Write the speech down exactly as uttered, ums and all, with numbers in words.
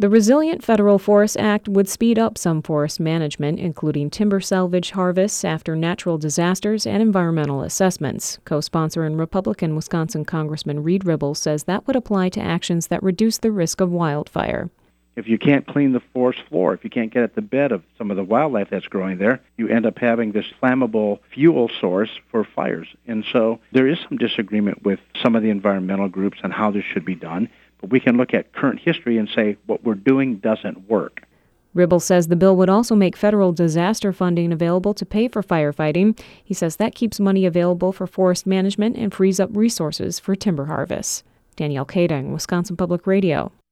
The Resilient Federal Forest Act would speed up some forest management, including timber salvage harvests after natural disasters and environmental assessments. Co-sponsor and Republican Wisconsin Congressman Reed Ribble says that would apply to actions that reduce the risk of wildfire. If you can't clean the forest floor, if you can't get at the bed of some of the wildlife that's growing there, you end up having this flammable fuel source for fires. And so there is some disagreement with some of the environmental groups on how this should be done. But we can look at current history and say what we're doing doesn't work. Ribble says the bill would also make federal disaster funding available to pay for firefighting. He says that keeps money available for forest management and frees up resources for timber harvests. Danielle Kading, Wisconsin Public Radio.